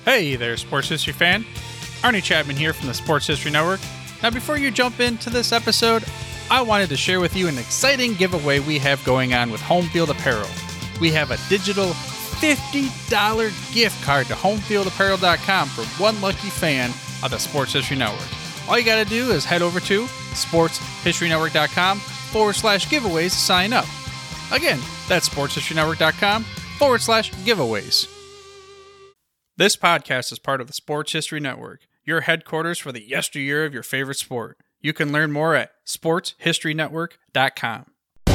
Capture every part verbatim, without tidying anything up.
Hey there, Sports History fan. Arnie Chapman here from the Sports History Network. Now, before you jump into this episode, I wanted to share with you an exciting giveaway we have going on with Home Field Apparel. We have a digital fifty dollars gift card to home field apparel dot com for one lucky fan of the Sports History Network. All you got to do is head over to sports history network dot com forward slash giveaways to sign up. Again, that's sports history network dot com forward slash giveaways. This podcast is part of the Sports History Network, your headquarters for the yesteryear of your favorite sport. You can learn more at sports history network dot com.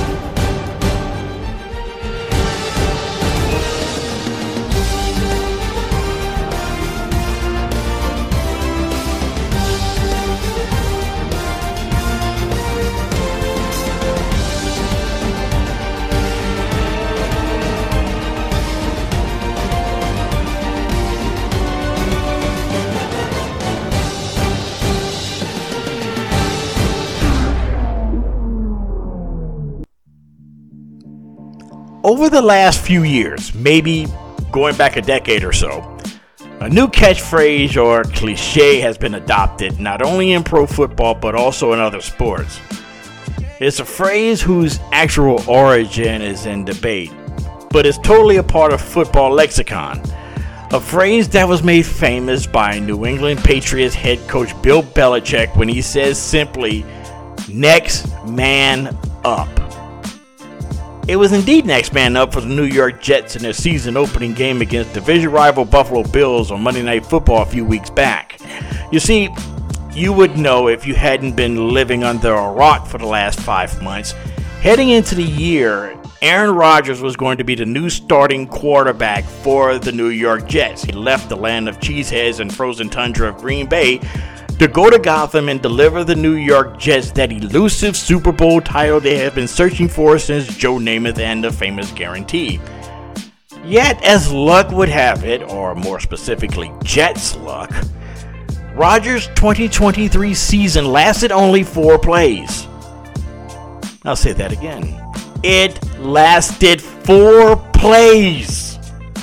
Over the last few years, maybe going back a decade or so, a new catchphrase or cliche has been adopted not only in pro football but also in other sports. It's a phrase whose actual origin is in debate, but it's totally a part of football lexicon. A phrase that was made famous by New England Patriots head coach Bill Belichick when he says simply, "Next man up." It was indeed next man up for the New York Jets in their season opening game against division rival Buffalo Bills on Monday Night Football a few weeks back. You see, you would know if you hadn't been living under a rock for the last five months. Heading into the year, Aaron Rodgers was going to be the new starting quarterback for the New York Jets. He left the land of cheeseheads and frozen tundra of Green Bay to go to Gotham and deliver the New York Jets that elusive Super Bowl title they have been searching for since Joe Namath and the famous guarantee. Yet, as luck would have it, or more specifically Jets luck, Rodgers' twenty twenty-three season lasted only four plays. I'll say that again. It lasted four plays.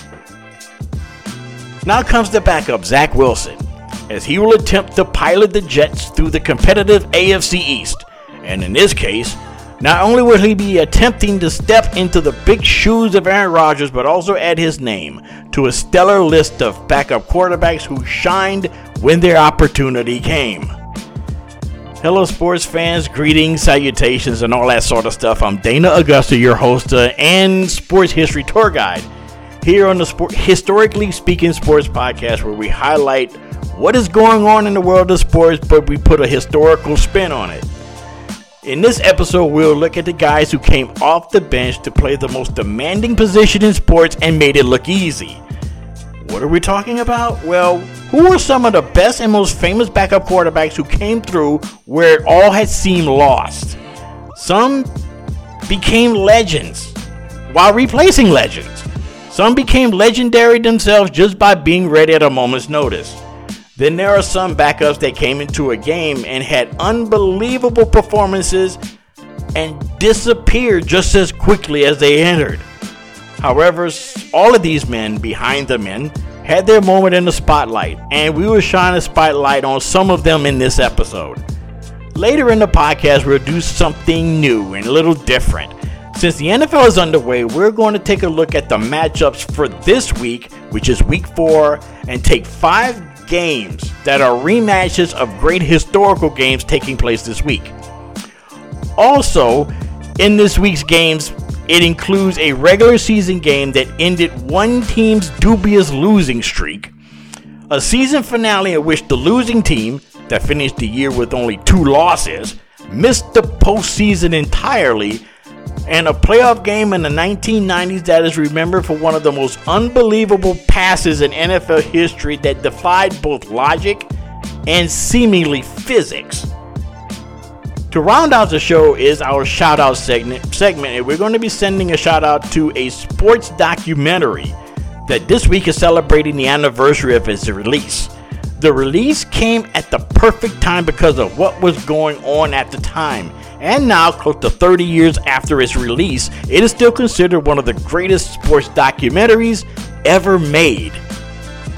Now comes the backup, Zach Wilson, as he will attempt to pilot the Jets through the competitive A F C East. And in this case, not only will he be attempting to step into the big shoes of Aaron Rodgers, but also add his name to a stellar list of backup quarterbacks who shined when their opportunity came. Hello sports fans, greetings, salutations, and all that sort of stuff. I'm Dana Augusta, your host uh, and sports history tour guide here on the Sport, Historically Speaking Sports Podcast, where we highlight what is going on in the world of sports, but we put a historical spin on it. In this episode, we'll look at the guys who came off the bench to play the most demanding position in sports and made it look easy. What are we talking about? Well, who are some of the best and most famous backup quarterbacks who came through where it all had seemed lost? Some became legends while replacing legends. Some became legendary themselves just by being ready at a moment's notice. Then there are some backups that came into a game and had unbelievable performances and disappeared just as quickly as they entered. However, all of these men behind the men had their moment in the spotlight, and we will shine a spotlight on some of them in this episode. Later in the podcast, we'll do something new and a little different. Since the N F L is underway, we're going to take a look at the matchups for this week, which is week four, and take five games that are rematches of great historical games taking place this week. Also, in this week's games, it includes a regular season game that ended one team's dubious losing streak, a season finale in which the losing team, that finished the year with only two losses, missed the postseason entirely, and a playoff game in the nineteen nineties that is remembered for one of the most unbelievable passes in N F L history that defied both logic and seemingly physics. To round out the show is our shout out segment, segment, and we're going to be sending a shout out to a sports documentary that this week is celebrating the anniversary of its release. The release came at the perfect time because of what was going on at the time. And now, close to thirty years after its release, it is still considered one of the greatest sports documentaries ever made.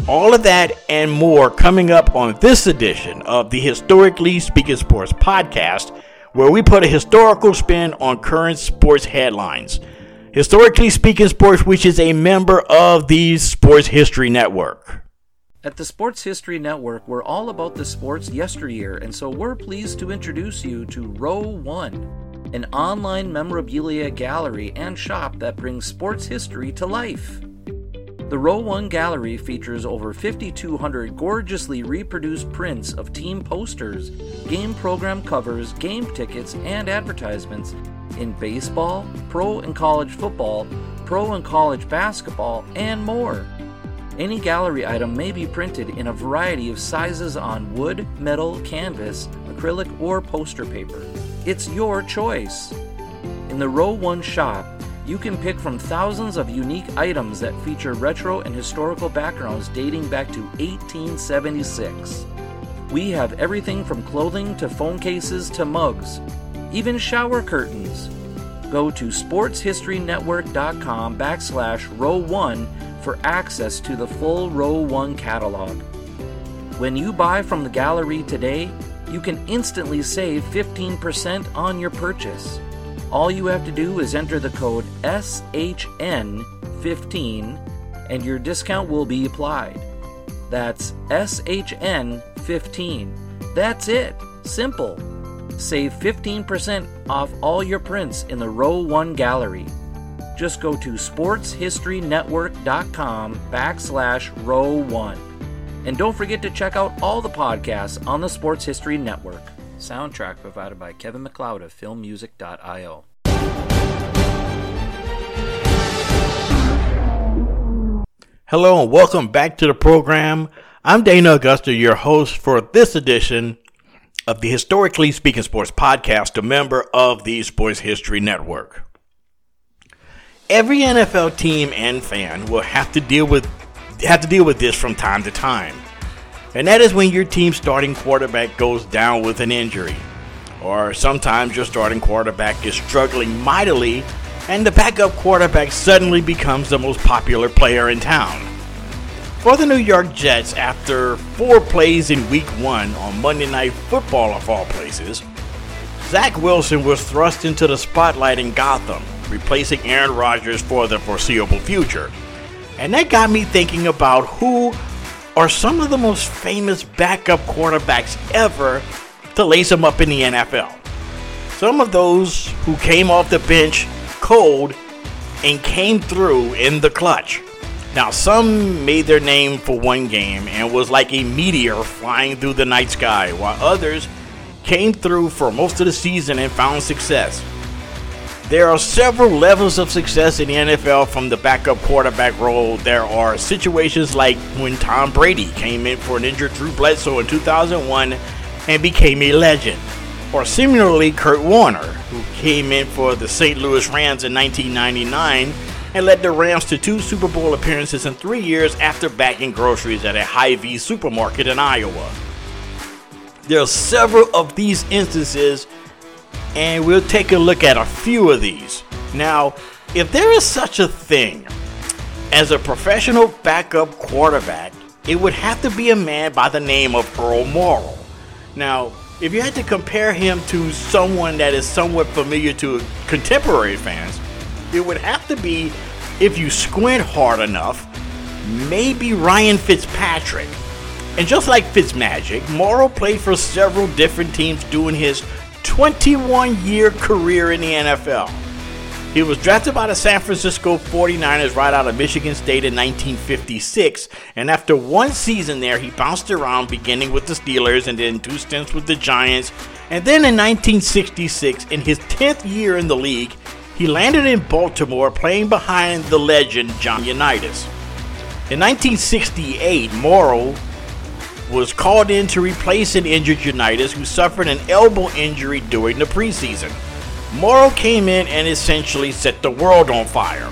All of that and more coming up on this edition of the Historically Speaking Sports podcast, where we put a historical spin on current sports headlines. Historically Speaking Sports, which is a member of the Sports History Network. At the Sports History Network, we're all about the sports yesteryear, and so we're pleased to introduce you to Row One, an online memorabilia gallery and shop that brings sports history to life. The Row One Gallery features over fifty-two hundred gorgeously reproduced prints of team posters, game program covers, game tickets, and advertisements in baseball, pro and college football, pro and college basketball, and more. Any gallery item may be printed in a variety of sizes on wood, metal, canvas, acrylic, or poster paper. It's your choice. In the Row One shop, you can pick from thousands of unique items that feature retro and historical backgrounds dating back to eighteen seventy-six. We have everything from clothing to phone cases to mugs, even shower curtains. Go to sportshistorynetwork.com backslash row one for access to the full Row One catalog. When you buy from the gallery today, you can instantly save fifteen percent on your purchase. All you have to do is enter the code S H N fifteen and your discount will be applied. That's S H N fifteen. That's it. Simple. Save fifteen percent off all your prints in the Row One gallery. Just go to sportshistorynetwork.com backslash row one. And don't forget to check out all the podcasts on the Sports History Network. Soundtrack provided by Kevin MacLeod of film music dot io. Hello and welcome back to the program. I'm Dana Augusta, your host for this edition of the Historically Speaking Sports podcast, a member of the Sports History Network. Every N F L team and fan will have to deal with have to deal with this from time to time. And that is when your team's starting quarterback goes down with an injury. Or sometimes your starting quarterback is struggling mightily and the backup quarterback suddenly becomes the most popular player in town. For the New York Jets, after four plays in week one on Monday Night Football of all places, Zach Wilson was thrust into the spotlight in Gotham, replacing Aaron Rodgers for the foreseeable future. And that got me thinking about who are some of the most famous backup quarterbacks ever to lace them up in the N F L. Some of those who came off the bench cold and came through in the clutch. Now, some made their name for one game and was like a meteor flying through the night sky, while others came through for most of the season and found success. There are several levels of success in the N F L from the backup quarterback role. There are situations like when Tom Brady came in for an injured Drew Bledsoe in two thousand one and became a legend. Or similarly, Kurt Warner, who came in for the Saint Louis Rams in nineteen ninety-nine and led the Rams to two Super Bowl appearances in three years after bagging groceries at a Hy-Vee supermarket in Iowa. There are several of these instances, and we'll take a look at a few of these. Now, if there is such a thing as a professional backup quarterback, it would have to be a man by the name of Earl Morrall. Now, if you had to compare him to someone that is somewhat familiar to contemporary fans, it would have to be, if you squint hard enough, maybe Ryan Fitzpatrick. And just like Fitzmagic, Morrall played for several different teams during his twenty-one year career in the N F L. He was drafted by the San Francisco forty-niners right out of Michigan State in nineteen fifty-six, and after one season there, he bounced around, beginning with the Steelers and then two stints with the Giants, and then in nineteen sixty-six, in his tenth year in the league, he landed in Baltimore playing behind the legend John Unitas. In nineteen sixty-eight, Morrall was called in to replace an injured Unitas who suffered an elbow injury during the preseason. Morrall came in and essentially set the world on fire,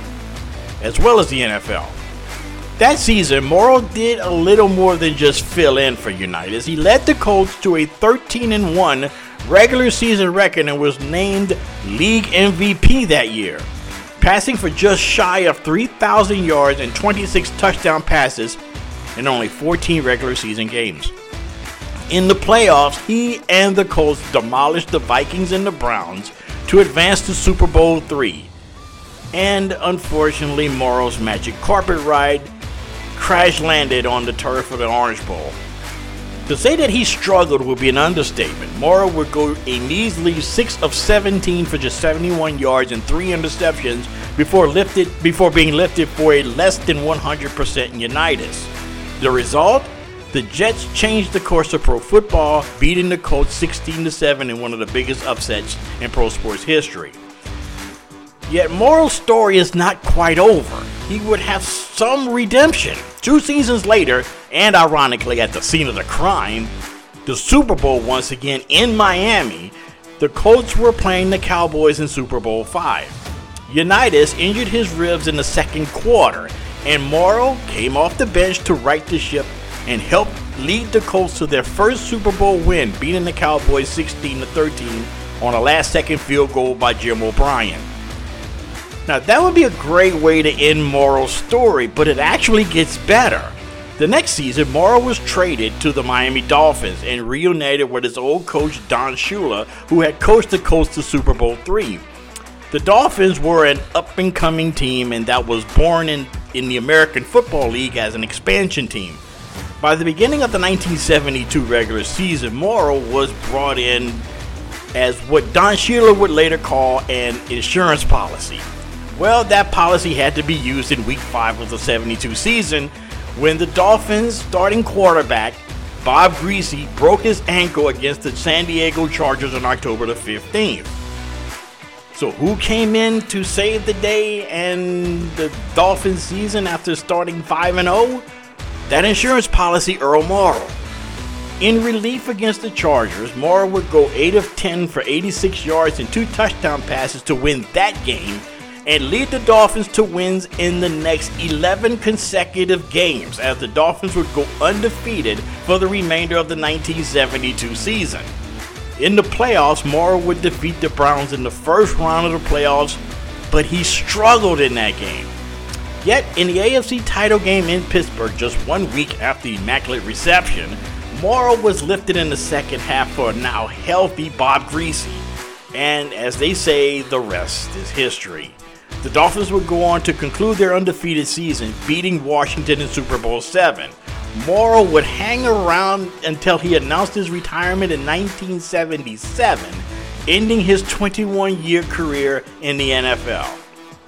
as well as the N F L. That season, Morrall did a little more than just fill in for Unitas. He led the Colts to a thirteen and one regular season record and was named league M V P that year, passing for just shy of three thousand yards and twenty-six touchdown passes in only fourteen regular season games. In the playoffs, he and the Colts demolished the Vikings and the Browns to advance to Super Bowl three. And unfortunately, Morrow's magic carpet ride crash landed on the turf of the Orange Bowl. To say that he struggled would be an understatement. Morrow would go a measly six of seventeen for just seventy-one yards and three interceptions before lifted before being lifted for a less than one hundred percent Unitas. The result? The Jets changed the course of pro football, beating the Colts sixteen to seven in one of the biggest upsets in pro sports history. Yet Morrow's story is not quite over. He would have some redemption. Two seasons later, and ironically at the scene of the crime, the Super Bowl once again in Miami, the Colts were playing the Cowboys in Super Bowl five. Unitas injured his ribs in the second quarter, and Morrow came off the bench to right the ship and helped lead the Colts to their first Super Bowl win, beating the Cowboys sixteen to thirteen on a last-second field goal by Jim O'Brien. Now, that would be a great way to end Morrow's story, but it actually gets better. The next season, Morrow was traded to the Miami Dolphins and reunited with his old coach Don Shula, who had coached the Colts to Super Bowl three. The Dolphins were an up-and-coming team, and that was born in, in the American Football League as an expansion team. By the beginning of the nineteen seventy-two regular season, Morrow was brought in as what Don Shula would later call an insurance policy. Well, that policy had to be used in week five of the seventy-two season when the Dolphins' starting quarterback, Bob Griese, broke his ankle against the San Diego Chargers on October the fifteenth. So who came in to save the day and the Dolphins season after starting five and oh? That insurance policy, Earl Morrow. In relief against the Chargers, Morrow would go eight of ten for eighty-six yards and two touchdown passes to win that game and lead the Dolphins to wins in the next eleven consecutive games, as the Dolphins would go undefeated for the remainder of the nineteen seventy-two season. In the playoffs, Morrow would defeat the Browns in the first round of the playoffs, but he struggled in that game. Yet, in the A F C title game in Pittsburgh just one week after the Immaculate Reception, Morrow was lifted in the second half for a now healthy Bob Griese. And as they say, the rest is history. The Dolphins would go on to conclude their undefeated season, beating Washington in Super Bowl seven. Morrow would hang around until he announced his retirement in nineteen seventy-seven, ending his twenty-one-year career in the N F L.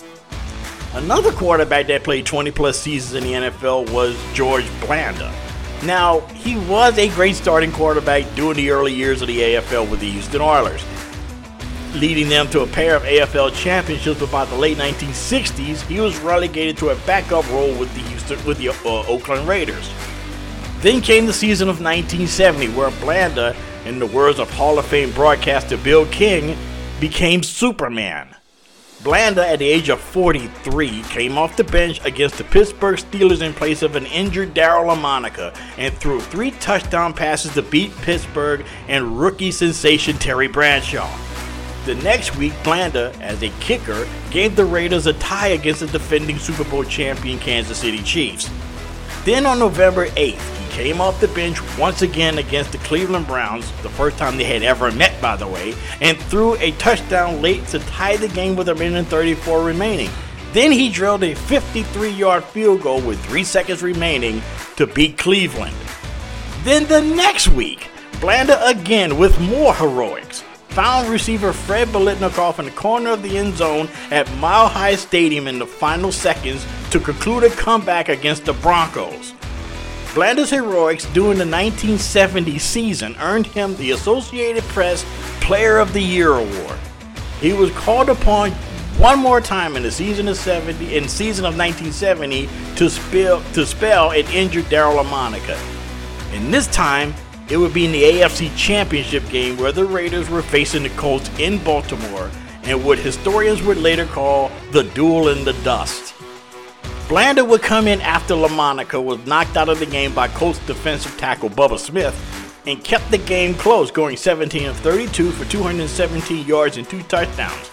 Another quarterback that played twenty plus seasons in the N F L was George Blanda. Now, he was a great starting quarterback during the early years of the A F L with the Houston Oilers, leading them to a pair of A F L championships. But by the late nineteen sixties, he was relegated to a backup role with the Houston, with the uh, Oakland Raiders. Then came the season of nineteen seventy, where Blanda, in the words of Hall of Fame broadcaster Bill King, became Superman. Blanda, at the age of forty-three, came off the bench against the Pittsburgh Steelers in place of an injured Daryle Lamonica and threw three touchdown passes to beat Pittsburgh and rookie sensation Terry Bradshaw. The next week, Blanda, as a kicker, gave the Raiders a tie against the defending Super Bowl champion Kansas City Chiefs. Then on November eighth, he came off the bench once again against the Cleveland Browns, the first time they had ever met, by the way, and threw a touchdown late to tie the game with a minute and thirty-four remaining. Then he drilled a fifty-three-yard field goal with three seconds remaining to beat Cleveland. Then the next week, Blanda again with more heroics found receiver Fred Biletnikoff in the corner of the end zone at Mile High Stadium in the final seconds to conclude a comeback against the Broncos. Blanda's heroics during the nineteen seventy season earned him the Associated Press Player of the Year award. He was called upon one more time in the season of seventy, in season of nineteen seventy to spell to spell an injured Daryle Lamonica. And this time, it would be in the A F C Championship game where the Raiders were facing the Colts in Baltimore, and what historians would later call the duel in the dust. Blanda would come in after Lamonica was knocked out of the game by Colts defensive tackle Bubba Smith and kept the game close, going seventeen of thirty-two for two hundred seventeen yards and two touchdowns.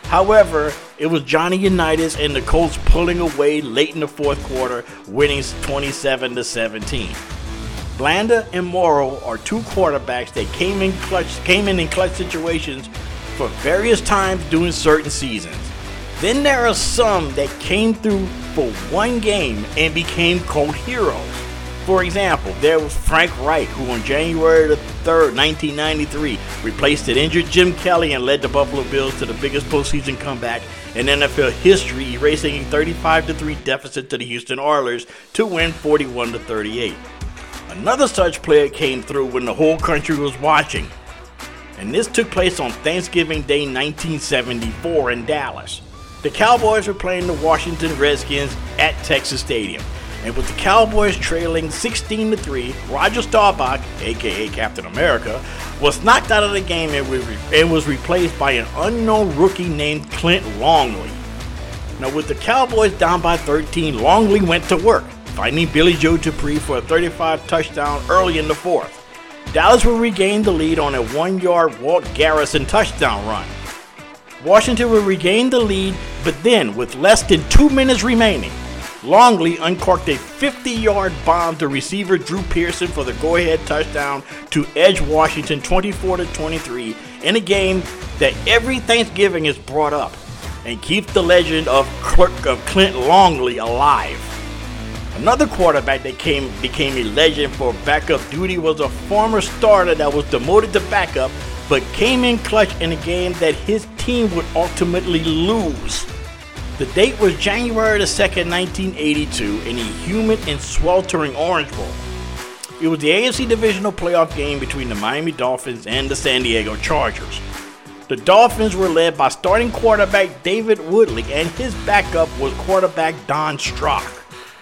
However, it was Johnny Unitas and the Colts pulling away late in the fourth quarter, winning twenty-seven to seventeen. Blanda and Morrow are two quarterbacks that came in clutch, came in in clutch situations for various times during certain seasons. Then there are some that came through for one game and became cult heroes. For example, there was Frank Reich, who on January the third, nineteen ninety-three, replaced an injured Jim Kelly and led the Buffalo Bills to the biggest postseason comeback in N F L history, erasing a thirty-five to three deficit to the Houston Oilers to win forty-one to thirty-eight. Another such player came through when the whole country was watching, and this took place on Thanksgiving Day nineteen seventy-four in Dallas. The Cowboys were playing the Washington Redskins at Texas Stadium, and with the Cowboys trailing sixteen to three, Roger Staubach, aka Captain America, was knocked out of the game and was replaced by an unknown rookie named Clint Longley. Now, with the Cowboys down by thirteen, Longley went to work, finding Billy Joe Dupree for a thirty-five touchdown early in the fourth. Dallas would regain the lead on a one-yard Walt Garrison touchdown run. Washington would regain the lead, but then, with less than two minutes remaining, Longley uncorked a fifty-yard bomb to receiver Drew Pearson for the go-ahead touchdown to edge Washington twenty-four to twenty-three in a game that every Thanksgiving is brought up and keeps the legend of, Clerk, of Clint Longley alive. Another quarterback that came became a legend for backup duty was a former starter that was demoted to backup but came in clutch in a game that his team would ultimately lose. The date was January the second, nineteen eighty-two, in a humid and sweltering Orange Bowl. It was the A F C Divisional Playoff game between the Miami Dolphins and the San Diego Chargers. The Dolphins were led by starting quarterback David Woodley, and his backup was quarterback Don Strock.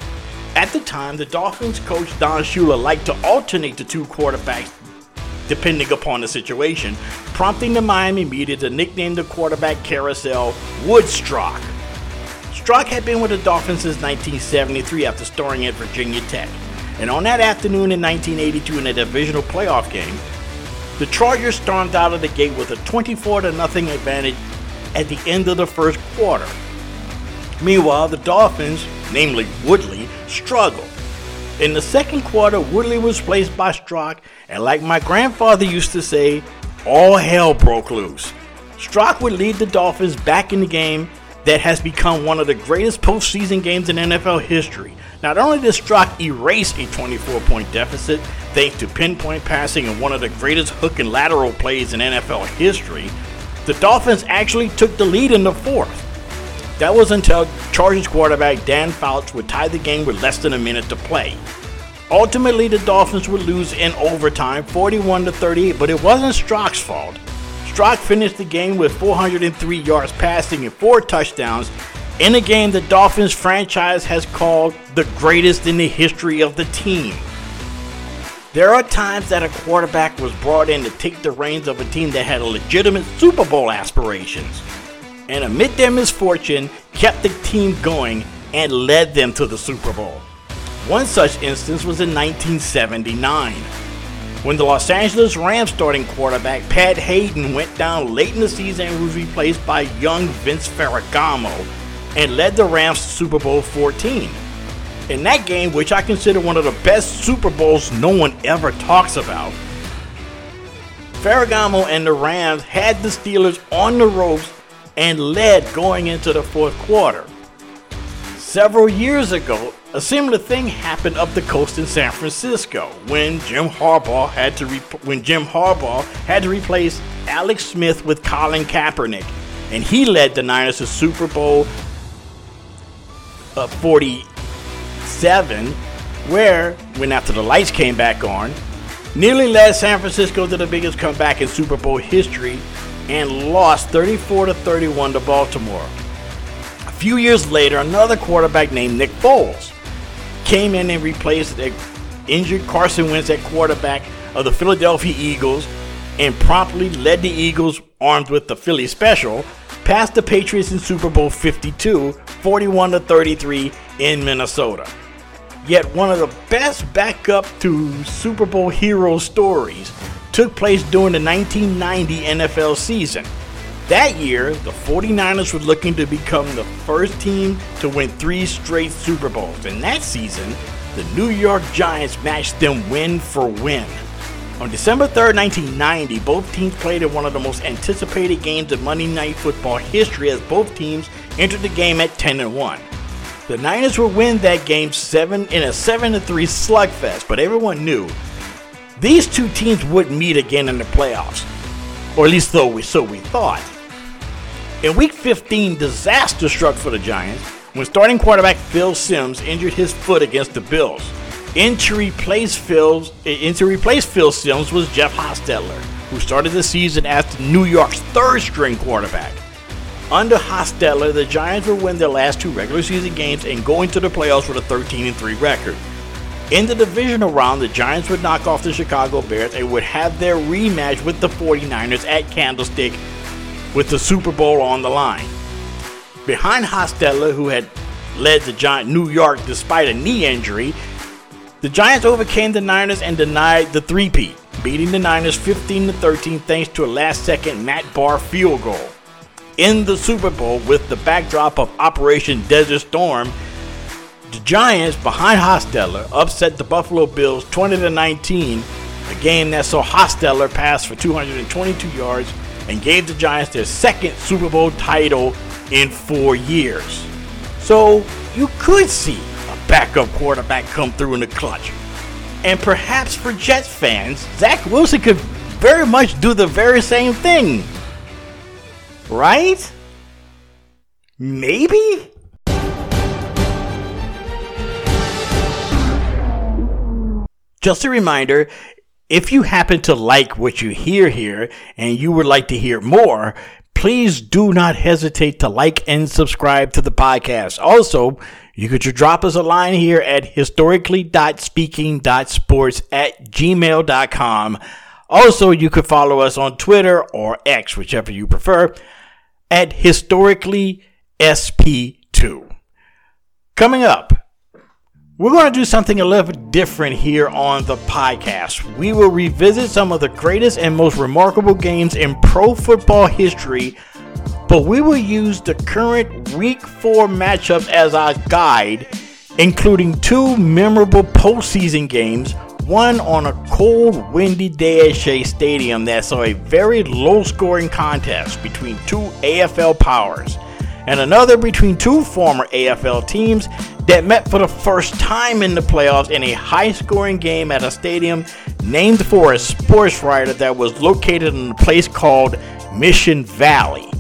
At the time, the Dolphins coach Don Shula liked to alternate the two quarterbacks depending upon the situation, prompting the Miami media to nickname the quarterback carousel Woodstrock. Strock had been with the Dolphins since nineteen seventy-three after starring at Virginia Tech, and on that afternoon in nineteen eighty-two in a divisional playoff game, the Chargers stormed out of the gate with a twenty-four to nothing advantage at the end of the first quarter. Meanwhile, the Dolphins, namely Woodley, struggled. In the second quarter, Woodley was replaced by Strock, and like my grandfather used to say, all hell broke loose. Strock would lead the Dolphins back in the game that has become one of the greatest postseason games in N F L history. Not only did Strock erase a twenty-four point deficit thanks to pinpoint passing and one of the greatest hook and lateral plays in N F L history, the Dolphins actually took the lead in the fourth. That was until Chargers quarterback Dan Fouts would tie the game with less than a minute to play. Ultimately, the Dolphins would lose in overtime, forty-one to thirty-eight, but it wasn't Strock's fault. Strock finished the game with four hundred three yards passing and four touchdowns in a game the Dolphins franchise has called the greatest in the history of the team. There are times that a quarterback was brought in to take the reins of a team that had legitimate Super Bowl aspirations, and amid their misfortune, kept the team going and led them to the Super Bowl. One such instance was in nineteen seventy-nine, when the Los Angeles Rams starting quarterback Pat Hayden went down late in the season and was replaced by young Vince Ferragamo and led the Rams to Super Bowl fourteen. In that game, which I consider one of the best Super Bowls no one ever talks about, Ferragamo and the Rams had the Steelers on the ropes and led going into the fourth quarter. Several years ago, a similar thing happened up the coast in San Francisco when Jim Harbaugh had to re- when Jim Harbaugh had to replace Alex Smith with Colin Kaepernick, and he led the Niners to Super Bowl uh, forty-seven, where, when after the lights came back on, nearly led San Francisco to the biggest comeback in Super Bowl history and lost thirty-four to thirty-one to Baltimore. A few years later, another quarterback named Nick Foles came in and replaced the injured Carson Wentz at quarterback of the Philadelphia Eagles and promptly led the Eagles, armed with the Philly Special, past the Patriots in Super Bowl fifty-two, forty-one to thirty-three in Minnesota. Yet one of the best backup to Super Bowl hero stories took place during the nineteen ninety N F L season. That year, the forty-niners were looking to become the first team to win three straight Super Bowls. And that season, the New York Giants matched them win for win. On December third, nineteen ninety, both teams played in one of the most anticipated games in Monday Night Football history, as both teams entered the game at ten and one. The Niners would win that game seven in a seven to three slugfest, but everyone knew these two teams wouldn't meet again in the playoffs, or at least so we, so we thought. In Week fifteen, disaster struck for the Giants when starting quarterback Phil Simms injured his foot against the Bills. In to replace Phil, in to replace Phil Simms was Jeff Hostetler, who started the season as New York's third-string quarterback. Under Hostetler, the Giants would win their last two regular season games and go into the playoffs with a thirteen and three record. In the divisional round, the Giants would knock off the Chicago Bears and would have their rematch with the forty-niners at Candlestick, with the Super Bowl on the line. Behind Hostetler, who had led the Giant New York despite a knee injury, the Giants overcame the Niners and denied the three-peat, beating the Niners fifteen to thirteen thanks to a last-second Matt Barr field goal. In the Super Bowl, with the backdrop of Operation Desert Storm, the Giants, behind Hostetler, upset the Buffalo Bills twenty to nineteen, a game that saw Hostetler pass for two hundred twenty-two yards and gave the Giants their second Super Bowl title in four years. So you could see a backup quarterback come through in the clutch. And perhaps for Jets fans, Zach Wilson could very much do the very same thing. Right? Maybe? Just a reminder, if you happen to like what you hear here and you would like to hear more, please do not hesitate to like and subscribe to the podcast. Also, you could drop us a line here at historically dot speaking dot sports at gmail dot com. Also, you could follow us on Twitter or X, whichever you prefer, at historically S P two. Coming up, we're going to do something a little bit different here on the podcast. We will revisit some of the greatest and most remarkable games in pro football history, but we will use the current Week four matchups as our guide, including two memorable postseason games, one on a cold, windy day at Shea Stadium that saw a very low-scoring contest between two A F L powers, and another between two former A F L teams that met for the first time in the playoffs in a high-scoring game at a stadium named for a sports writer that was located in a place called Mission Valley.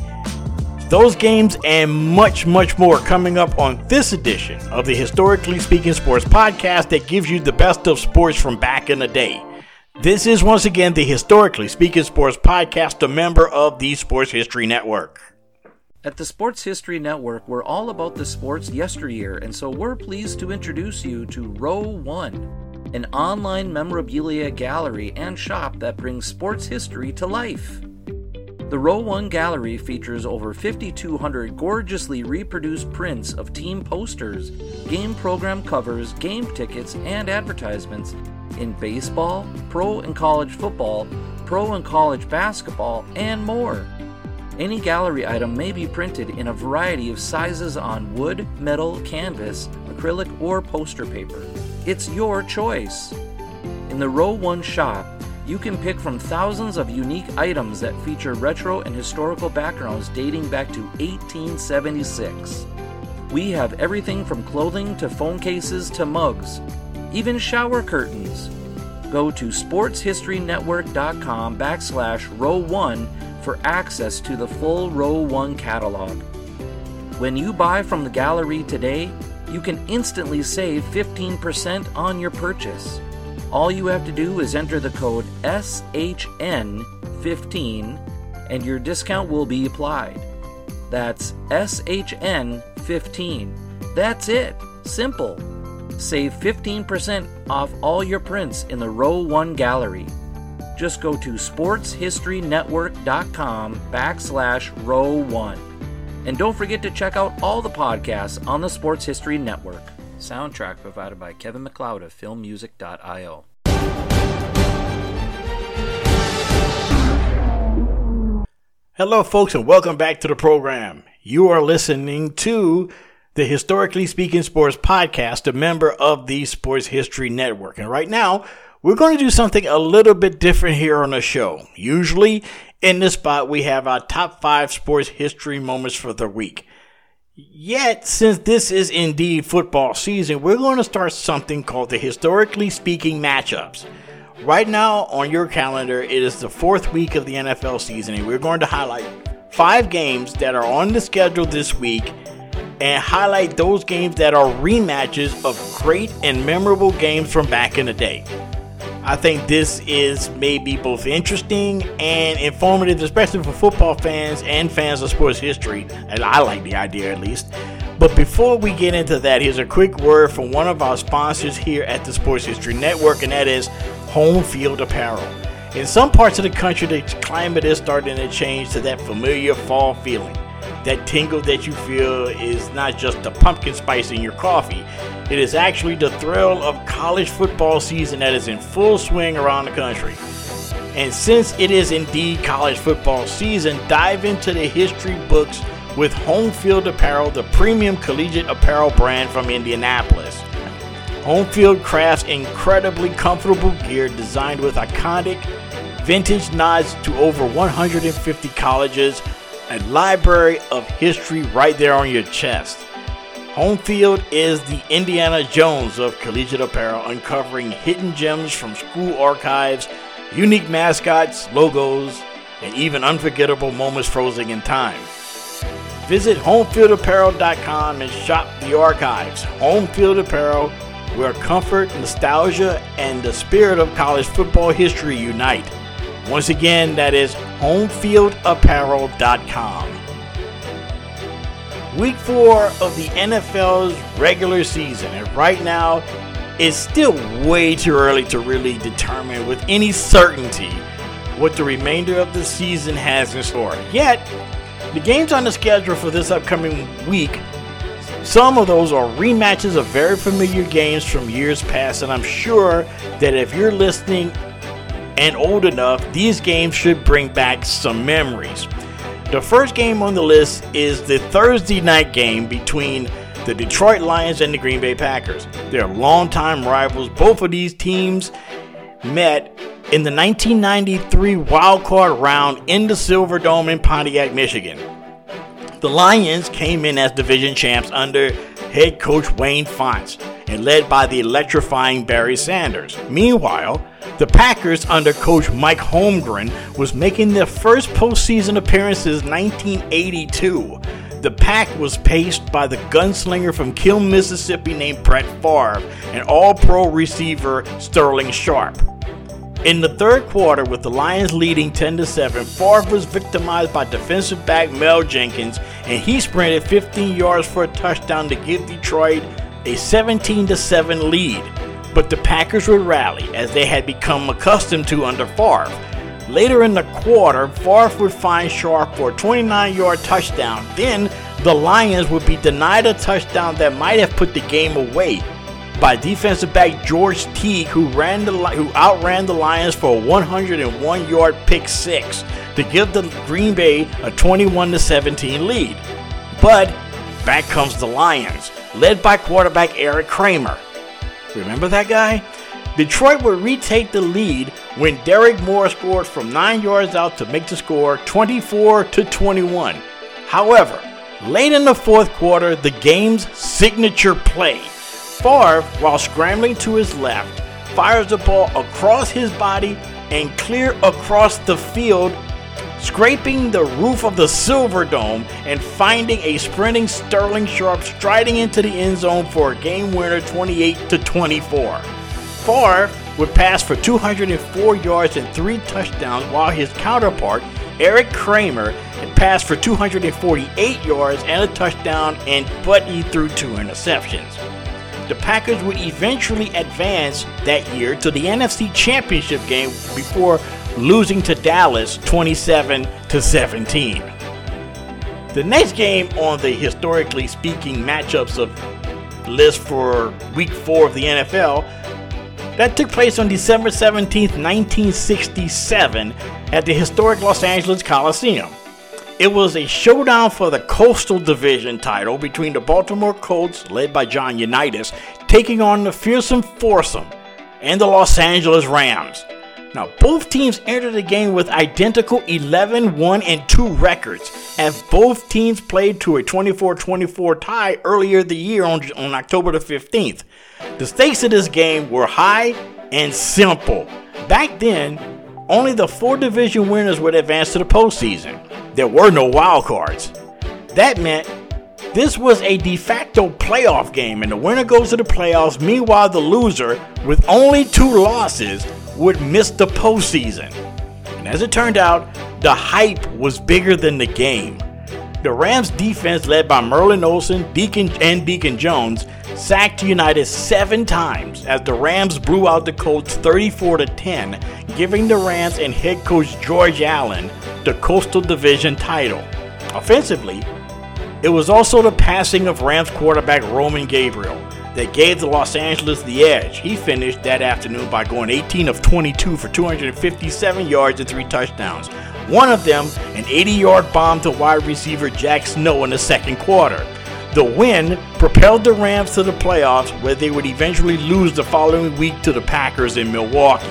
Those games and much, much more coming up on this edition of the Historically Speaking Sports Podcast that gives you the best of sports from back in the day. This is once again the Historically Speaking Sports Podcast, a member of the Sports History Network. At the Sports History Network, we're all about the sports yesteryear, and so we're pleased to introduce you to Row One, an online memorabilia gallery and shop that brings sports history to life. The Row One Gallery features over fifty-two hundred gorgeously reproduced prints of team posters, game program covers, game tickets, and advertisements in baseball, pro and college football, pro and college basketball, and more. Any gallery item may be printed in a variety of sizes on wood, metal, canvas, acrylic, or poster paper. It's your choice. In the Row One shop, you can pick from thousands of unique items that feature retro and historical backgrounds dating back to eighteen seventy-six. We have everything from clothing to phone cases to mugs, even shower curtains. Go to sportshistorynetwork.com backslash row one for access to the full Row One catalog. When you buy from the gallery today, you can instantly save fifteen percent on your purchase. All you have to do is enter the code S H N fifteen and your discount will be applied. That's S H N fifteen. That's it. Simple. Save fifteen percent off all your prints in the Row One gallery. Just go to sportshistorynetwork.com backslash row one. And don't forget to check out all the podcasts on the Sports History Network. Soundtrack provided by Kevin MacLeod of film music dot io. Hello, folks, and welcome back to the program. You are listening to the Historically Speaking Sports Podcast, a member of the Sports History Network. And right now, we're going to do something a little bit different here on the show. Usually, in this spot, we have our top five sports history moments for the week. Yet, since this is indeed football season, we're going to start something called the Historically Speaking Matchups. Right now on your calendar, it is the fourth week of the N F L season, and we're going to highlight five games that are on the schedule this week and highlight those games that are rematches of great and memorable games from back in the day. I think this is maybe both interesting and informative, especially for football fans and fans of sports history, and I like the idea at least. But before we get into that, here's a quick word from one of our sponsors here at the Sports History Network, and that is Home Field Apparel. In some parts of the country, the climate is starting to change to that familiar fall feeling. That tingle that you feel is not just the pumpkin spice in your coffee. It is actually the thrill of college football season that is in full swing around the country. And since it is indeed college football season, dive into the history books with Home Field Apparel, the premium collegiate apparel brand from Indianapolis. Home Field crafts incredibly comfortable gear designed with iconic vintage nods to over one hundred fifty colleges, a library of history right there on your chest. Home Field is the Indiana Jones of collegiate apparel, uncovering hidden gems from school archives, unique mascots, logos, and even unforgettable moments frozen in time. Visit home field apparel dot com and shop the archives. Home Field Apparel, where comfort, nostalgia, and the spirit of college football history unite. Once again, that is home field apparel dot com. Week four of the N F L's regular season, and right now, it's still way too early to really determine with any certainty what the remainder of the season has in store. Yet, the games on the schedule for this upcoming week, some of those are rematches of very familiar games from years past, and I'm sure that if you're listening and old enough, these games should bring back some memories. The first game on the list is the Thursday night game between the Detroit Lions and the Green Bay Packers. They're longtime rivals. Both of these teams met in the nineteen ninety-three wild card round in the Silverdome in Pontiac, Michigan. The Lions came in as division champs under head coach Wayne Fontes and led by the electrifying Barry Sanders. Meanwhile, the Packers under coach Mike Holmgren was making their first postseason appearances in nineteen eighty-two. The Pack was paced by the gunslinger from Kiln, Mississippi named Brett Favre and all-pro receiver Sterling Sharp. In the third quarter, with the Lions leading ten to seven, Favre was victimized by defensive back Mel Jenkins, and he sprinted fifteen yards for a touchdown to give Detroit a seventeen to seven lead. But the Packers would rally, as they had become accustomed to under Favre. Later in the quarter, Favre would find Sharp for a twenty-nine yard touchdown. Then, the Lions would be denied a touchdown that might have put the game away by defensive back George Teague, who ran the who outran the Lions for a one hundred one yard pick six to give the Green Bay a twenty-one to seventeen lead. But back comes the Lions, led by quarterback Eric Kramer. Remember that guy? Detroit would retake the lead when Derek Moore scored from nine yards out to make the score twenty-four to twenty-one. However, late in the fourth quarter, the game's signature play, Favre, while scrambling to his left, fires the ball across his body and clear across the field, scraping the roof of the Silverdome and finding a sprinting Sterling Sharp striding into the end zone for a game winner twenty-eight to twenty-four. Favre would pass for two hundred four yards and three touchdowns, while his counterpart, Eric Kramer, had passed for two hundred forty-eight yards and a touchdown, and but he threw two interceptions. The Packers would eventually advance that year to the N F C Championship game before losing to Dallas twenty-seven to seventeen. The next game on the historically speaking matchups of list for week four of the N F L, that took place on December seventeenth, nineteen sixty-seven at the historic Los Angeles Coliseum. It was a showdown for the Coastal Division title between the Baltimore Colts, led by John Unitas, taking on the fearsome foursome and the Los Angeles Rams. Now, both teams entered the game with identical eleven one and two records, as both teams played to a twenty-four twenty-four tie earlier the year on, on October the fifteenth. The stakes of this game were high and simple. Back then, only the four division winners would advance to the postseason. There were no wild cards. That meant this was a de facto playoff game, and the winner goes to the playoffs. Meanwhile, the loser, with only two losses, would miss the postseason. And as it turned out, the hype was bigger than the game. The Rams defense, led by Merlin Olsen, Deacon and Deacon Jones, sacked United seven times as the Rams blew out the Colts thirty-four to ten, giving the Rams and head coach George Allen the Coastal Division title. Offensively, it was also the passing of Rams quarterback Roman Gabriel that gave the Los Angeles the edge. He finished that afternoon by going eighteen of twenty-two for two hundred fifty-seven yards and three touchdowns. One of them, an eighty-yard bomb to wide receiver Jack Snow in the second quarter. The win propelled the Rams to the playoffs, where they would eventually lose the following week to the Packers in Milwaukee.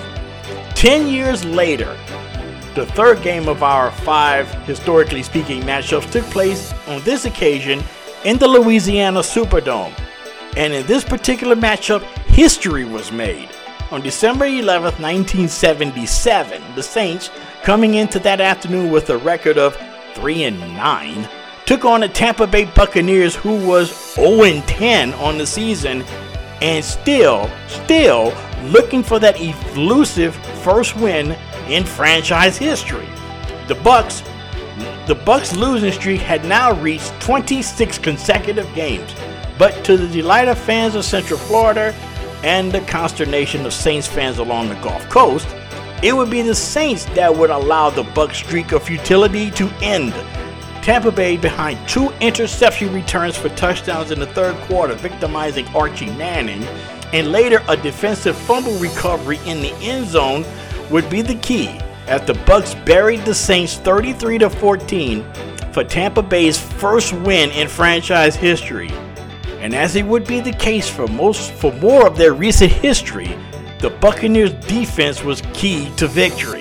Ten years later, the third game of our five, historically speaking, matchups took place on this occasion in the Louisiana Superdome. And in this particular matchup, history was made. On December eleventh, nineteen seventy-seven, the Saints, coming into that afternoon with a record of three and nine, took on the Tampa Bay Buccaneers, who was oh and ten on the season, and still, still looking for that elusive first win in franchise history. The Bucs, the Bucs losing streak had now reached twenty-six consecutive games, but to the delight of fans of Central Florida and the consternation of Saints fans along the Gulf Coast, it would be the Saints that would allow the Bucs streak of futility to end. Tampa Bay, behind two interception returns for touchdowns in the third quarter, victimizing Archie Manning, and later a defensive fumble recovery in the end zone, would be the key as the Bucs buried the Saints thirty-three to fourteen for Tampa Bay's first win in franchise history. And as it would be the case for most for more of their recent history, the Buccaneers defense was key to victory.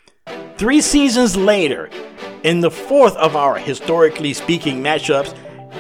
Three seasons later, in the fourth of our historically speaking matchups,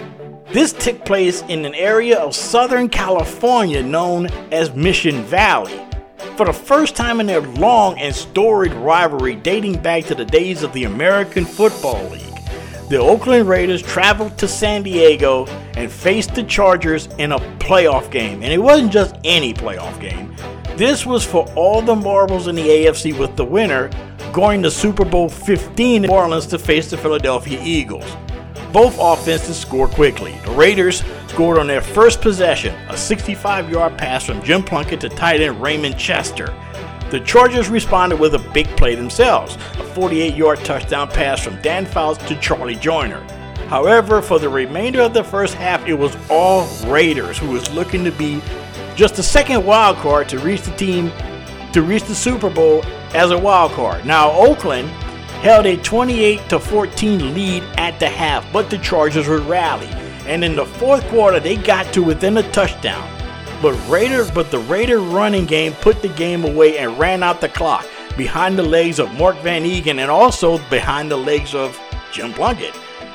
this took place in an area of Southern California known as Mission Valley. For the first time in their long and storied rivalry dating back to the days of the American Football League, the Oakland Raiders traveled to San Diego and faced the Chargers in a playoff game. And it wasn't just any playoff game. This was for all the marbles in the A F C, with the winner going to Super Bowl fifteen in New Orleans to face the Philadelphia Eagles. Both offenses scored quickly. The Raiders scored on their first possession, a sixty-five-yard pass from Jim Plunkett to tight end Raymond Chester. The Chargers responded with a big play themselves, a forty-eight-yard touchdown pass from Dan Fouts to Charlie Joyner. However, for the remainder of the first half, it was all Raiders, who was looking to be just the second wild card to reach the team to reach the Super Bowl as a wild card. Now, Oakland held a twenty-eight to fourteen lead at the half, but the Chargers would rally, and in the fourth quarter they got to within a touchdown. But Raiders, but the Raider running game put the game away and ran out the clock behind the legs of Mark Van Egan and also behind the legs of Jim Plunkett.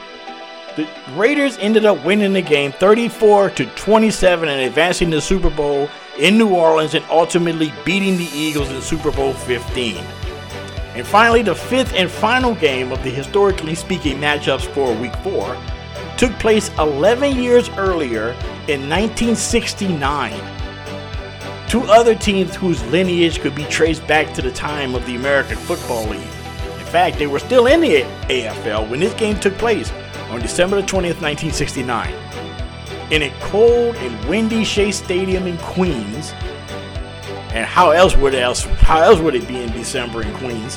The Raiders ended up winning the game thirty-four to twenty-seven and advancing to the Super Bowl in New Orleans and ultimately beating the Eagles in Super Bowl fifteen. And finally, the fifth and final game of the historically speaking matchups for week four took place eleven years earlier in nineteen sixty-nine. Two other teams whose lineage could be traced back to the time of the American Football League. In fact, they were still in the A F L when this game took place on December twentieth, nineteen sixty-nine. In a cold and windy Shea Stadium in Queens, and how else would it else how else would it be in December in Queens?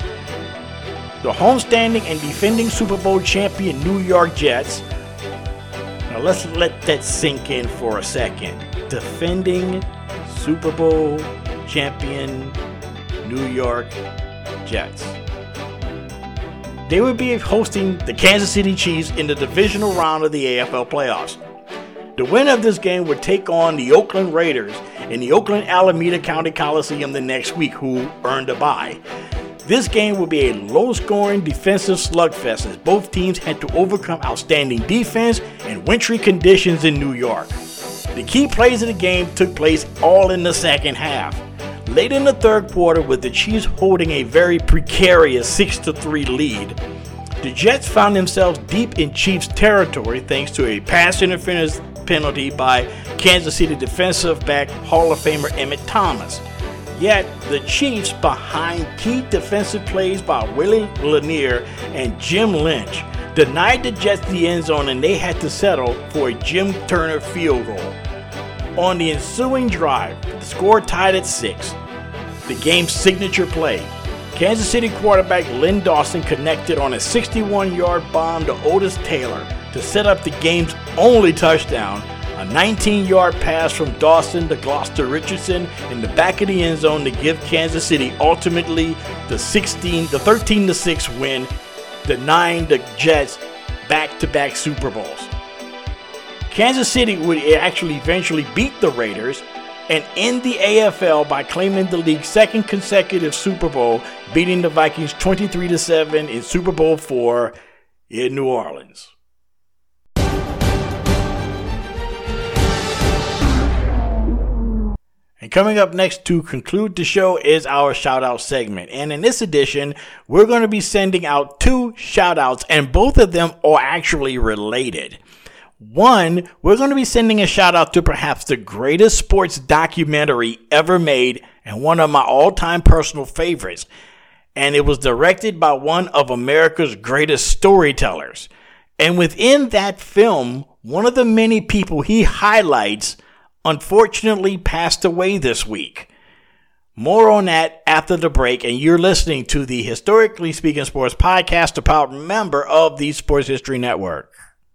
The homestanding and defending Super Bowl champion New York Jets. Now let's let that sink in for a second. Defending Super Bowl champion New York Jets. they would be hosting the Kansas City Chiefs in the divisional round of the A F L playoffs. The winner of this game would take on the Oakland Raiders in the Oakland Alameda County Coliseum the next week, who earned a bye. This game will be a low-scoring defensive slugfest as both teams had to overcome outstanding defense and wintry conditions in New York. The key plays of the game took place all in the second half. Late in the third quarter, with the Chiefs holding a very precarious six to three lead, the Jets found themselves deep in Chiefs territory thanks to a pass interference penalty by Kansas City defensive back Hall of Famer Emmett Thomas. Yet, the Chiefs, behind key defensive plays by Willie Lanier and Jim Lynch, denied the Jets the end zone, and they had to settle for a Jim Turner field goal. On the ensuing drive, the score tied at six. The game's signature play, Kansas City quarterback Len Dawson connected on a sixty-one-yard bomb to Otis Taylor to set up the game's only touchdown. A nineteen-yard pass from Dawson to Gloucester Richardson in the back of the end zone to give Kansas City ultimately the sixteen, the thirteen to six win, denying the Jets back-to-back Super Bowls. Kansas City would actually eventually beat the Raiders and end the A F L by claiming the league's second consecutive Super Bowl, beating the Vikings twenty-three to seven in Super Bowl four in New Orleans. And coming up next to conclude the show is our shout-out segment. And in this edition, we're going to be sending out two shout-outs, and both of them are actually related. One, we're going to be sending a shout-out to perhaps the greatest sports documentary ever made and one of my all-time personal favorites. And it was directed by one of America's greatest storytellers. And within that film, one of the many people he highlights unfortunately passed away this week. More on that after the break, and you're listening to the Historically Speaking Sports Podcast, a proud member of the Sports History Network.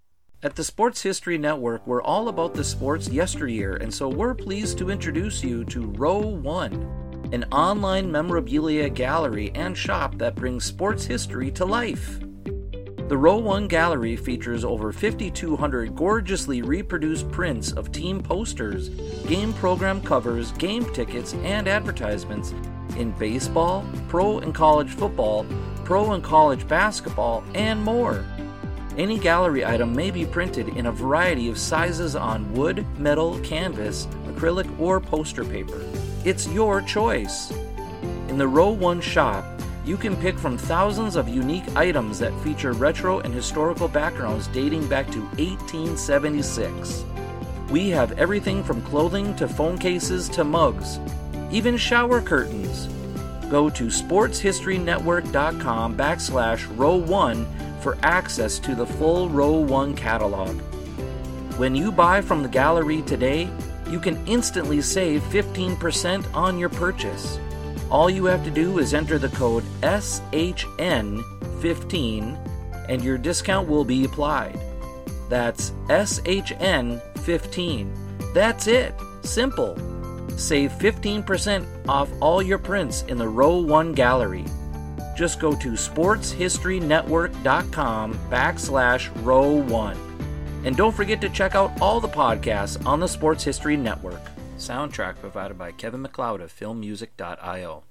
At the Sports History Network, we're all about the sports yesteryear, and so we're pleased to introduce you to Row One, an online memorabilia gallery and shop that brings sports history to life. The Row One Gallery features over fifty-two hundred gorgeously reproduced prints of team posters, game program covers, game tickets, and advertisements in baseball, pro and college football, pro and college basketball, and more. Any gallery item may be printed in a variety of sizes on wood, metal, canvas, acrylic, or poster paper. It's your choice. In the Row One shop, you can pick from thousands of unique items that feature retro and historical backgrounds dating back to eighteen seventy-six. We have everything from clothing to phone cases to mugs, even shower curtains. Go to sportshistorynetwork.com backslash row one for access to the full Row One catalog. When you buy from the gallery today, you can instantly save fifteen percent on your purchase. All you have to do is enter the code S H N fifteen and your discount will be applied. That's S H N fifteen. That's it. Simple. Save fifteen percent off all your prints in the Row One gallery. Just go to sportshistorynetwork.com backslash row one. And don't forget to check out all the podcasts on the Sports History Network. Soundtrack provided by Kevin MacLeod of film music dot io.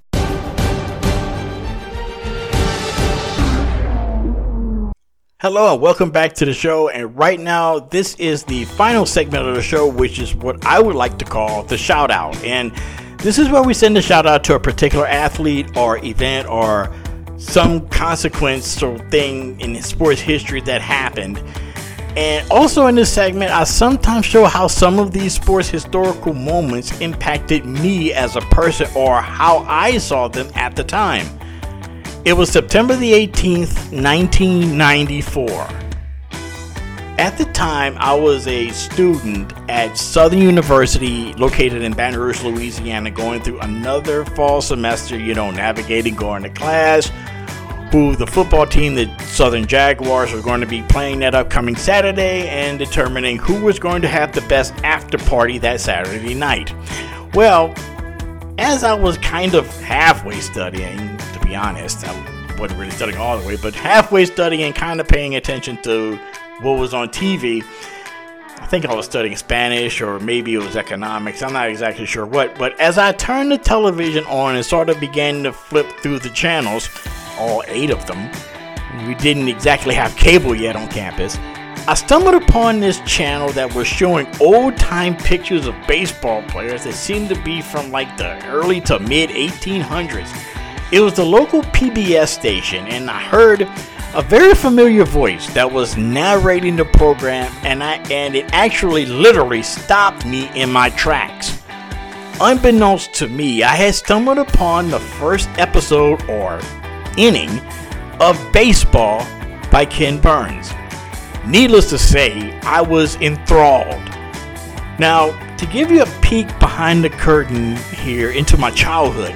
Hello and welcome back to the show. And right now, this is the final segment of the show, which is what I would like to call the shout out. And this is where we send a shout out to a particular athlete or event or some consequence or thing in sports history that happened. And also in this segment, I sometimes show how some of these sports historical moments impacted me as a person or how I saw them at the time. It was September the eighteenth, nineteen ninety-four. At the time, I was a student at Southern University located in Baton Rouge, Louisiana, going through another fall semester, you know, navigating, going to class, who the football team, the Southern Jaguars, were going to be playing that upcoming Saturday and determining who was going to have the best after party that Saturday night. Well, as I was kind of halfway studying, to be honest, I wasn't really studying all the way, but halfway studying and kind of paying attention to what was on T V. I think I was studying Spanish, or maybe it was economics. I'm not exactly sure what. But as I turned the television on and sort of began to flip through the channels, all eight of them, we didn't exactly have cable yet on campus, I stumbled upon this channel that was showing old-time pictures of baseball players that seemed to be from like the early to mid eighteen hundreds. It was the local P B S station, and I heard a very familiar voice that was narrating the program, and I and it actually literally stopped me in my tracks. Unbeknownst to me, I had stumbled upon the first episode or inning of Baseball by Ken Burns. Needless to say, I was enthralled. Now, to give you a peek behind the curtain here into my childhood,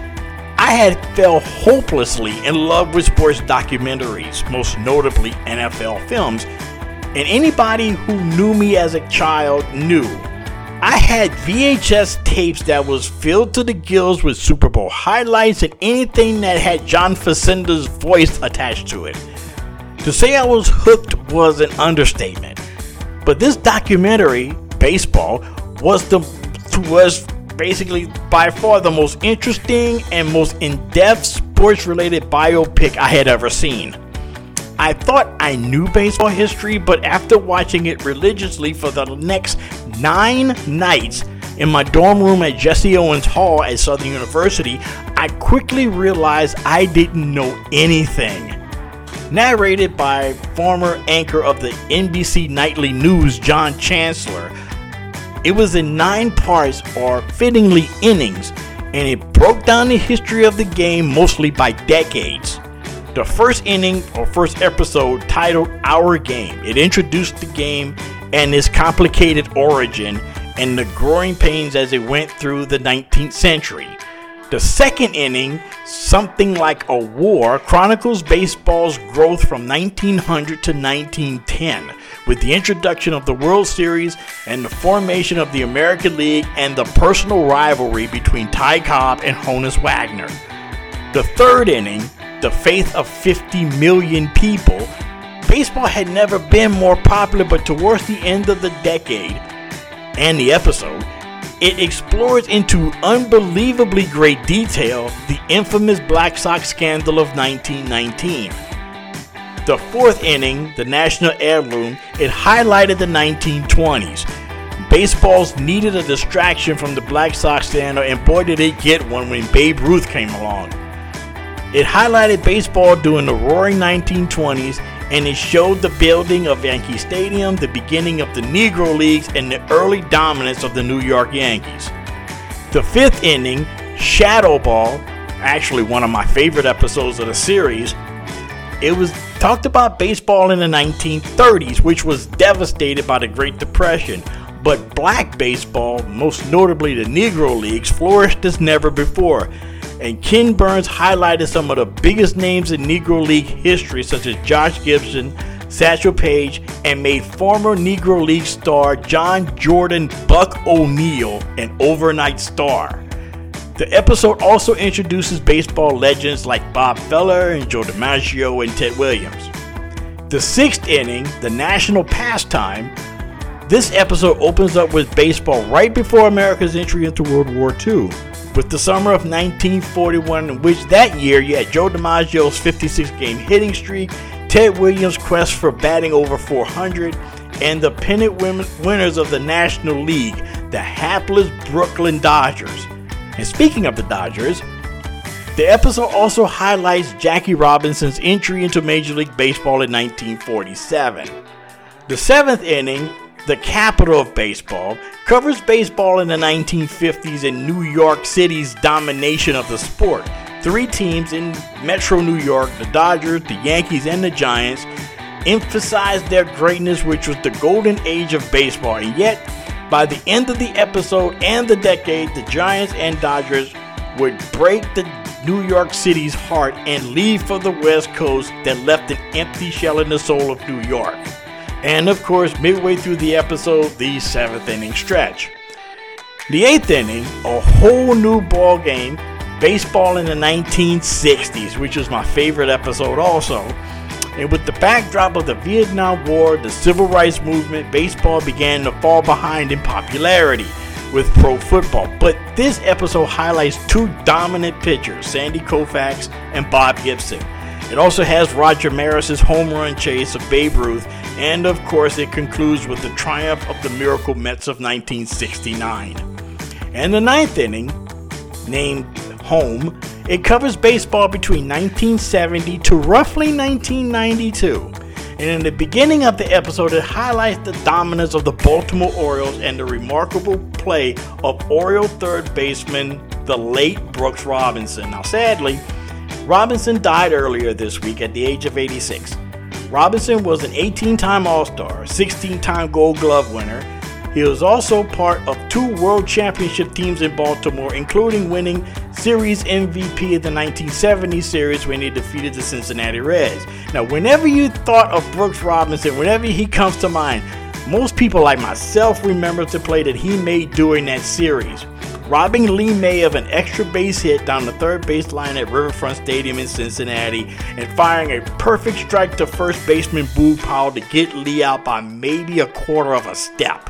I had fell hopelessly in love with sports documentaries, most notably N F L films, and anybody who knew me as a child knew I had V H S tapes that was filled to the gills with Super Bowl highlights and anything that had John Facenda's voice attached to it. To say I was hooked was an understatement, but this documentary, Baseball, was the was basically by far the most interesting and most in-depth sports-related biopic I had ever seen. I thought I knew baseball history, but after watching it religiously for the next nine nights in my dorm room at Jesse Owens Hall at Southern University, I quickly realized I didn't know anything. Narrated by former anchor of the N B C Nightly News, John Chancellor, it was in nine parts, or fittingly innings, and it broke down the history of the game mostly by decades. The first inning, or first episode, titled Our Game, it introduced the game and its complicated origin and the growing pains as it went through the nineteenth century. The second inning, Something Like a War, chronicles baseball's growth from nineteen hundred to nineteen ten, with the introduction of the World Series and the formation of the American League and the personal rivalry between Ty Cobb and Honus Wagner. The third inning, The Faith of fifty million People, baseball had never been more popular, but towards the end of the decade and the episode, it explores into unbelievably great detail the infamous Black Sox scandal of nineteen nineteen. The fourth inning, The National Heirloom, it highlighted the nineteen twenties. Baseballs needed a distraction from the Black Sox scandal, and boy did it get one when Babe Ruth came along. It highlighted baseball during the roaring nineteen twenties, and it showed the building of Yankee Stadium, the beginning of the Negro Leagues, and the early dominance of the New York Yankees. The fifth inning, Shadow Ball, actually one of my favorite episodes of the series, it was talked about baseball in the nineteen thirties, which was devastated by the Great Depression, but black baseball, most notably the Negro Leagues, flourished as never before. And Ken Burns highlighted some of the biggest names in Negro League history, such as Josh Gibson, Satchel Paige, and made former Negro League star John Jordan Buck O'Neil an overnight star. The episode also introduces baseball legends like Bob Feller and Joe DiMaggio and Ted Williams. The sixth inning, The National Pastime, this episode opens up with baseball right before America's entry into World War Two. With the summer of nineteen forty-one, in which that year you had Joe DiMaggio's fifty-six game hitting streak, Ted Williams' quest for batting over four hundred, and the pennant winners of the National League, the hapless Brooklyn Dodgers. And speaking of the Dodgers, the episode also highlights Jackie Robinson's entry into Major League Baseball in nineteen forty-seven. The seventh inning, The Capital of Baseball, covers baseball in the nineteen fifties and New York City's domination of the sport. Three teams in Metro New York, the Dodgers, the Yankees, and the Giants, emphasized their greatness, which was the golden age of baseball. And yet, by the end of the episode and the decade, the Giants and Dodgers would break the New York City's heart and leave for the West Coast that left an empty shell in the soul of New York. And of course, midway through the episode, the seventh inning stretch. The eighth inning, a whole new ball game, Baseball in the nineteen sixties, which was my favorite episode also. And with the backdrop of the Vietnam War, the Civil Rights Movement, baseball began to fall behind in popularity with pro football. But this episode highlights two dominant pitchers, Sandy Koufax and Bob Gibson. It also has Roger Maris's home run chase of Babe Ruth, and of course it concludes with the triumph of the Miracle Mets of nineteen sixty-nine. And the ninth inning, named Home, it covers baseball between nineteen seventy to roughly nineteen ninety-two. And in the beginning of the episode, it highlights the dominance of the Baltimore Orioles and the remarkable play of Oriole third baseman, the late Brooks Robinson. Now, sadly, Robinson died earlier this week at the age of eighty-six. Robinson was an eighteen-time All-Star, sixteen-time Gold Glove winner. He was also part of two World Championship teams in Baltimore, including winning Series M V P of the nineteen seventy series when he defeated the Cincinnati Reds. Now, whenever you thought of Brooks Robinson, whenever he comes to mind, most people like myself remember the play that he made during that series, robbing Lee May of an extra base hit down the third base line at Riverfront Stadium in Cincinnati and firing a perfect strike to first baseman Boog Powell to get Lee out by maybe a quarter of a step.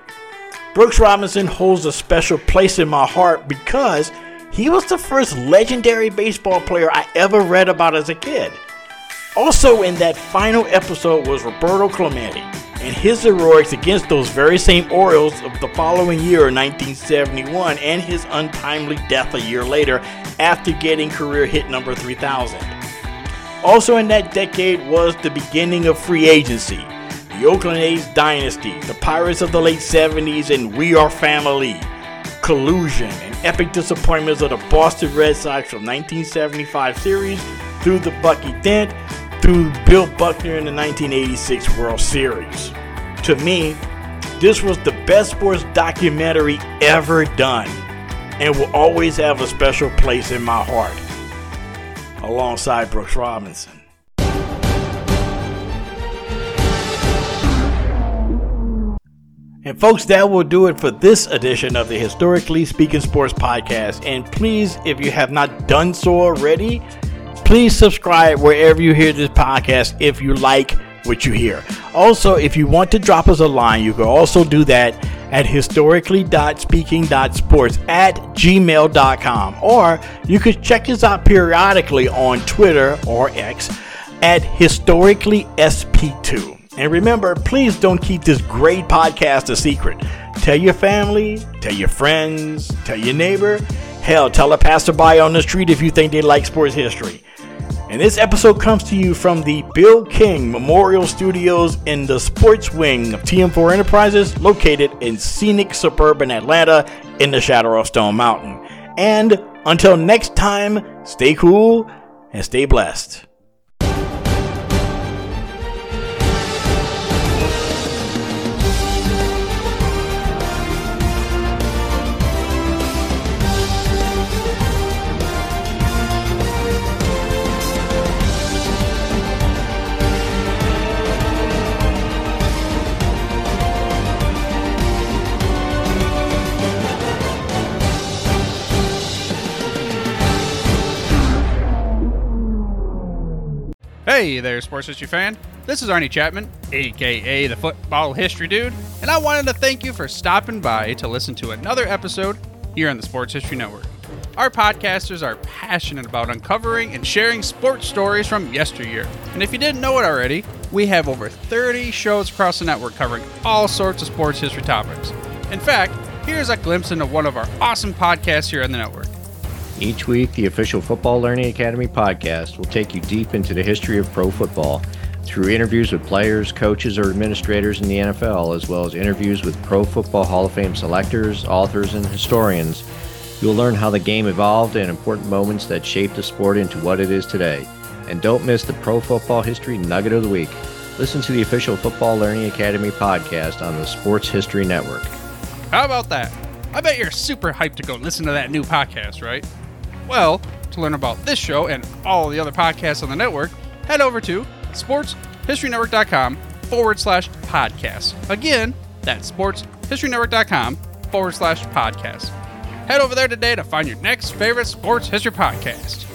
Brooks Robinson holds a special place in my heart because he was the first legendary baseball player I ever read about as a kid. Also in that final episode was Roberto Clemente and his heroics against those very same Orioles of the following year, nineteen seventy-one, and his untimely death a year later after getting career hit number three thousand. Also in that decade was the beginning of free agency, the Oakland A's dynasty, the Pirates of the late seventies, and We Are Family, collusion, and epic disappointments of the Boston Red Sox from nineteen seventy-five series through the Bucky Dent, through Bill Buckner in the nineteen eighty-six World Series. To me, this was the best sports documentary ever done and will always have a special place in my heart, alongside Brooks Robinson. And folks, that will do it for this edition of the Historically Speaking Sports Podcast. And please, if you have not done so already, please subscribe wherever you hear this podcast if you like what you hear. Also, if you want to drop us a line, you can also do that at historically speaking sports at gmail dot com. Or you could check us out periodically on Twitter or X at historically S P two. And remember, please don't keep this great podcast a secret. Tell your family, tell your friends, tell your neighbor. Hell, tell a passerby on the street if you think they like sports history. And this episode comes to you from the Bill King Memorial Studios in the sports wing of T M four Enterprises, located in scenic suburban Atlanta in the shadow of Stone Mountain. And until next time, stay cool and stay blessed. Hey there, sports history fan. This is Arnie Chapman, aka the Football History Dude, and I wanted to thank you for stopping by to listen to another episode here on the Sports History Network. Our podcasters are passionate about uncovering and sharing sports stories from yesteryear. And if you didn't know it already, we have over thirty shows across the network covering all sorts of sports history topics. In fact, here's a glimpse into one of our awesome podcasts here on the network. Each week, the official Football Learning Academy podcast will take you deep into the history of pro football through interviews with players, coaches, or administrators in the N F L, as well as interviews with Pro Football Hall of Fame selectors, authors, and historians. You'll learn how the game evolved and important moments that shaped the sport into what it is today. And don't miss the Pro Football History Nugget of the Week. Listen to the official Football Learning Academy podcast on the Sports History Network. How about that? I bet you're super hyped to go listen to that new podcast, right? Well, to learn about this show and all the other podcasts on the network, head over to sportshistorynetwork.com forward slash podcast. Again, that's sportshistorynetwork.com forward slash podcast. Head over there today to find your next favorite sports history podcast.